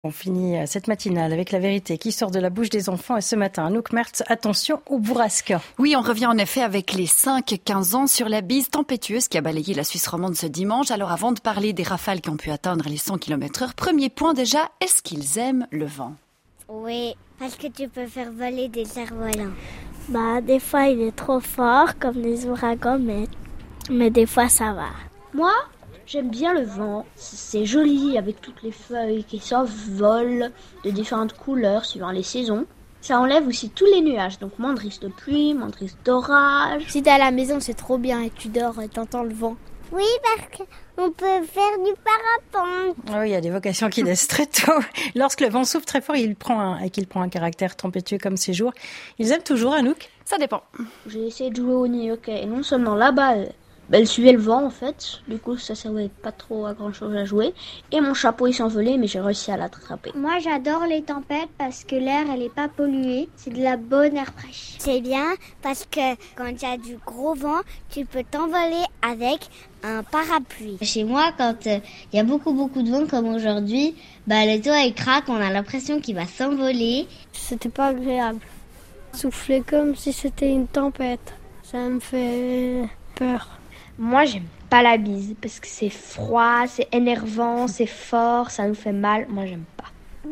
On finit cette matinale avec la vérité qui sort de la bouche des enfants. Et ce matin, Anouk Mertz, attention au bourrasque. Oui, on revient en effet avec les 5-15 ans sur la bise tempétueuse qui a balayé la Suisse romande ce dimanche. Alors avant de parler des rafales qui ont pu atteindre les 100 km/h, premier point déjà, est-ce qu'ils aiment le vent ? Oui, parce que tu peux faire voler des cerfs-volants. Des fois il est trop fort comme les ouragans, mais des fois ça va. Moi, j'aime bien le vent, c'est joli avec toutes les feuilles qui s'envolent de différentes couleurs suivant les saisons. Ça enlève aussi tous les nuages, donc moins de risque de pluie, moins de risque d'orage. Si t'es à la maison, c'est trop bien et tu dors et t'entends le vent. Oui, parce qu'on peut faire du parapente. Oui, il y a des vocations qui naissent très tôt. Lorsque le vent souffle très fort et qu'il prend un caractère tempétueux comme ces jours, ils aiment toujours, Anouk ? Ça dépend. J'ai essayé de jouer au New-Yorkais et non seulement là-bas, elle suivait le vent en fait, du coup ça servait pas trop à grand chose à jouer. Et mon chapeau il s'envolait mais j'ai réussi à l'attraper. Moi j'adore les tempêtes parce que l'air elle est pas polluée, c'est de la bonne air fraîche. C'est bien parce que quand il y a du gros vent, tu peux t'envoler avec un parapluie. Chez moi quand il y a beaucoup de vent comme aujourd'hui, le toit il craque, on a l'impression qu'il va s'envoler. C'était pas agréable. Souffler comme si c'était une tempête, ça me fait peur. Moi, j'aime pas la bise parce que c'est froid, c'est énervant, c'est fort, ça nous fait mal. Moi, j'aime pas.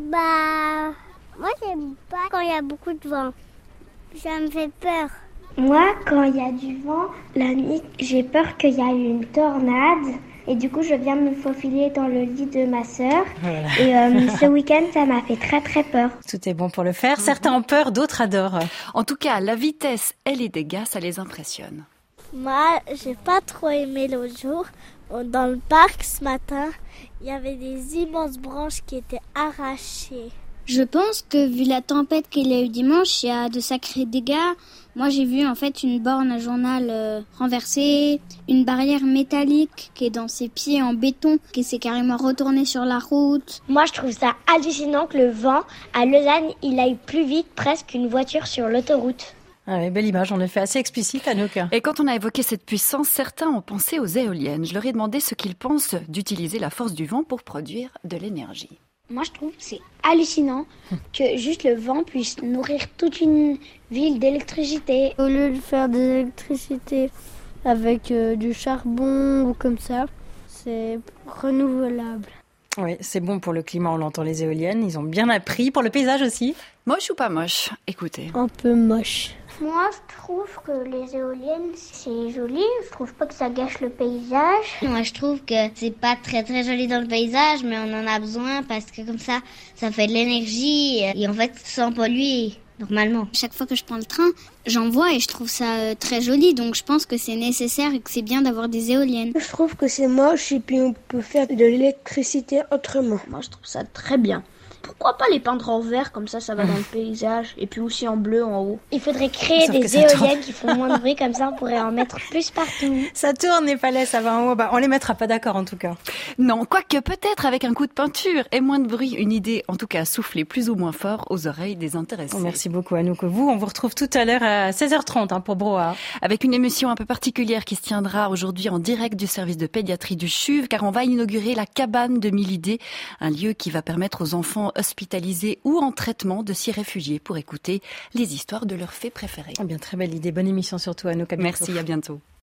Moi, j'aime pas quand il y a beaucoup de vent. Ça me fait peur. Moi, quand il y a du vent, la nuit, j'ai peur qu'il y ait une tornade. Et du coup, je viens me faufiler dans le lit de ma sœur. Voilà. Et ce week-end, ça m'a fait très très peur. Tout est bon pour le faire. Certains ont peur, d'autres adorent. En tout cas, la vitesse et les dégâts, ça les impressionne. Moi, j'ai pas trop aimé l'autre jour. Dans le parc ce matin, il y avait des immenses branches qui étaient arrachées. Je pense que vu la tempête qu'il y a eu dimanche, il y a de sacrés dégâts. Moi, j'ai vu en fait une borne à journal renversée, une barrière métallique qui est dans ses pieds en béton, qui s'est carrément retournée sur la route. Moi, je trouve ça hallucinant que le vent à Lausanne, il aille plus vite presque qu'une voiture sur l'autoroute. Ah oui, belle image, en effet, assez explicite, Anouk. Et quand on a évoqué cette puissance, certains ont pensé aux éoliennes. Je leur ai demandé ce qu'ils pensent d'utiliser la force du vent pour produire de l'énergie. Moi, je trouve que c'est hallucinant que juste le vent puisse nourrir toute une ville d'électricité. Au lieu de faire de l'électricité avec du charbon ou comme ça, c'est renouvelable. Oui, c'est bon pour le climat, on l'entend, les éoliennes. Ils ont bien appris. Pour le paysage aussi. Moche ou pas moche ? Écoutez. Un peu moche. Moi, je trouve que les éoliennes, c'est joli. Je trouve pas que ça gâche le paysage. Moi, je trouve que c'est pas très très joli dans le paysage, mais on en a besoin parce que comme ça fait de l'énergie et en fait, sans polluer. Normalement. Chaque fois que je prends le train, j'en vois et je trouve ça très joli. Donc je pense que c'est nécessaire et que c'est bien d'avoir des éoliennes. Je trouve que c'est moche et puis on peut faire de l'électricité autrement. Moi, je trouve ça très bien. Pourquoi pas les peindre en vert, comme ça va dans le paysage, et puis aussi en bleu en haut. Il faudrait créer des éoliennes qui font moins de bruit, comme ça on pourrait en mettre plus partout. Ça tourne les palais, ça va en haut. On les mettra pas d'accord en tout cas. Non, quoique peut-être avec un coup de peinture et moins de bruit, une idée en tout cas souffler plus ou moins fort aux oreilles des intéressés. Merci beaucoup Anouk. On vous retrouve tout à l'heure à 16h30 pour Broa. Avec une émission un peu particulière qui se tiendra aujourd'hui en direct du service de pédiatrie du CHUV, car on va inaugurer la cabane de Milidé, un lieu qui va permettre aux enfants hospitalisés ou en traitement de s'y réfugier pour écouter les histoires de leurs fées préférées. Bien, très belle idée. Bonne émission surtout, Anouk. Merci, à bientôt.